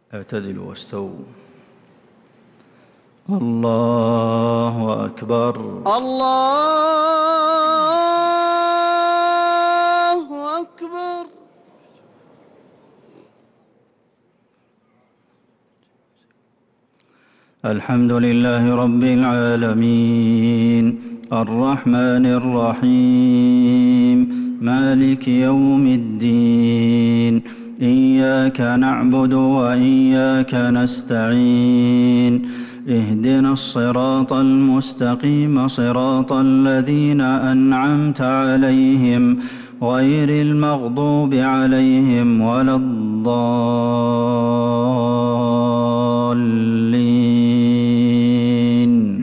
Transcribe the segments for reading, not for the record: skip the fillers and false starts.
اعتدلوا واستووا. الله أكبر. الله أكبر. الحمد لله رب العالمين الرحمن الرحيم مالك يوم الدين إياك نعبد وإياك نستعين اهدنا الصراط المستقيم صراط الذين أنعمت عليهم غير المغضوب عليهم ولا الضالين.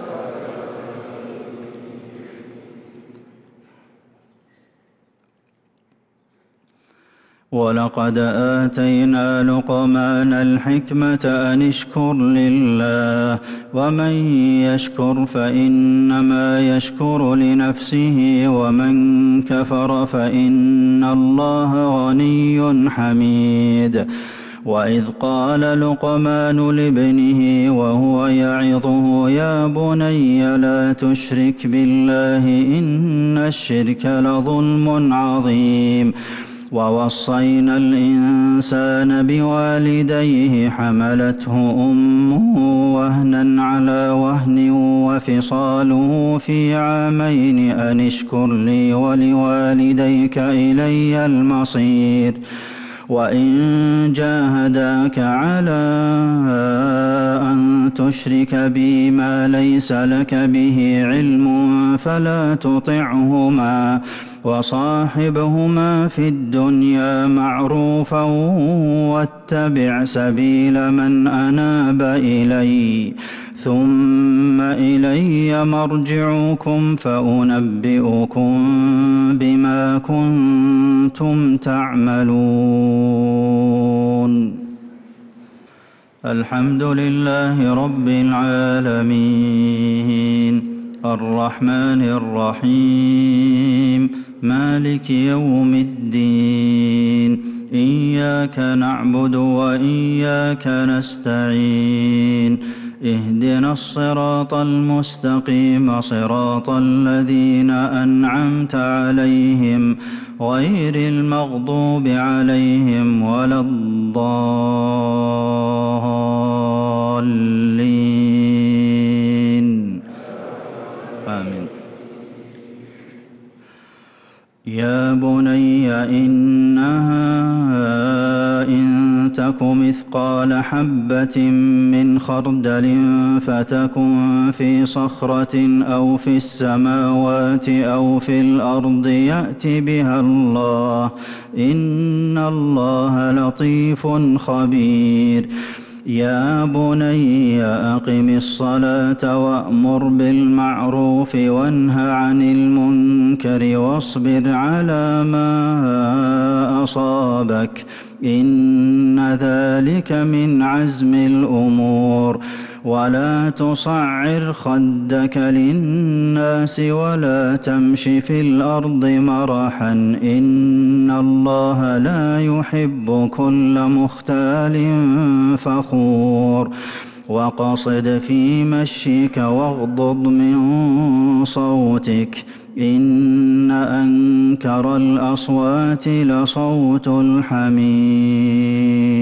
ولقد آتينا لقمان الحكمة أن اشكر لله ومن يشكر فإنما يشكر لنفسه ومن كفر فإن الله غني حميد. وإذ قال لقمان لابنه وهو يعظه يا بني لا تشرك بالله إن الشرك لظلم عظيم. ووصينا الإنسان بوالديه حملته أمه وهنا على وهن وفصاله في عامين أن اشكر لي ولوالديك إلي المصير. وإن جاهداك على أن تشرك بي ما ليس لك به علم فلا تطعهما وصاحبهما في الدنيا معروفا واتبع سبيل من أناب إلي ثم إلي مرجعكم فأنبئكم بما كنتم تعملون. الحمد لله رب العالمين الرحمن الرحيم مالك يوم الدين إياك نعبد وإياك نستعين اهدنا الصراط المستقيم صراط الذين أنعمت عليهم غير المغضوب عليهم ولا الضالين. آمين. يا بني إنها إن تك مثقال حبة من خردل فتكن في صخرة أو في السماوات أو في الأرض يأت بها الله إن الله لطيف خبير. يا بني أقم الصلاة وأمر بالمعروف وانه عن المنكر واصبر على ما أصابك إن ذلك من عزم الأمور. ولا تصعر خدك للناس ولا تمش في الأرض مرحا إن الله لا يحب كل مختال فخور. وقصد في مشيك واغضض من صوتك إن أنكر الأصوات لصوت الحمير.